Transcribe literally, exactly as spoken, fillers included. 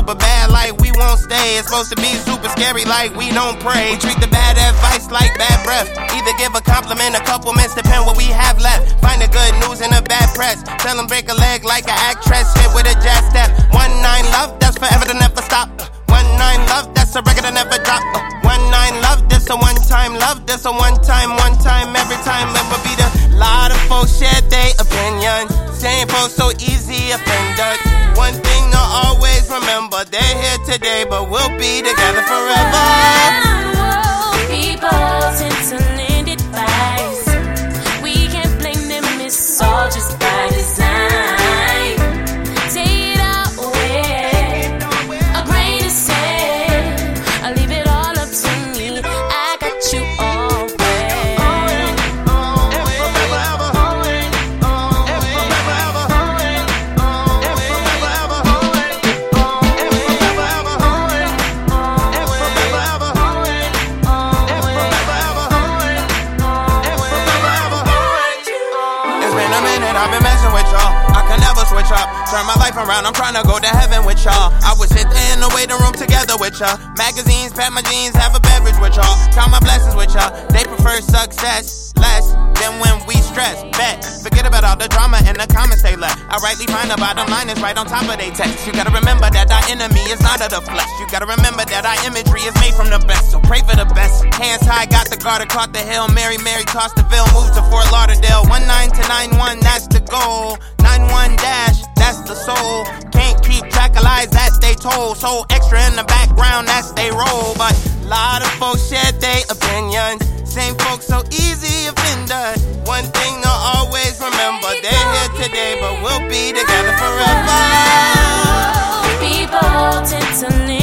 super bad like we won't stay. It's supposed to be super scary like we don't pray. We treat the bad advice like bad breath. Either give a compliment, a compliments, depend what we have left. Find the good news in a bad press. Tell them break a leg like an actress. Hit with a jazz step. One nine love, that's forever to never stop. One nine love, that's a record that never drop. One nine love, this a one time love. This a one time, one time, every time it will be the. Lot of folks share their opinion. Same folks so easy offended. One thing to always remember, they're here today, but we'll be together forever. People tend to lend advice. We can't blame them, it's all just by design. Take it away, a grain of sand. I leave it all up to me. I got you always. I've been messing with y'all, I can never switch up. Turn my life around, I'm trying to go to heaven with y'all. I would sit there in the waiting room together with y'all. Magazines, pat my jeans, have a beverage with y'all. Count my blessings with y'all. They prefer success less than when we stress. Bet, forget about all the drama and the comments they left. I rightly find the bottom line is right on top of they text. You gotta remember that our enemy is not of the flesh. You gotta remember that our imagery is made from the best. So pray for the best. Hands high, got the garter, caught the hill. Mary, Mary, tossed the veil, moved to Fort Lauderdale. One nine to nine one, that's the goal. Nine one dash, that's the soul. Can't keep track of lies that they told. So extra in the background, that's they roll. But a lot of folks share their opinions. Same folks so easy offended. One thing to always remember, they're here today, but we'll be together forever. People tend to live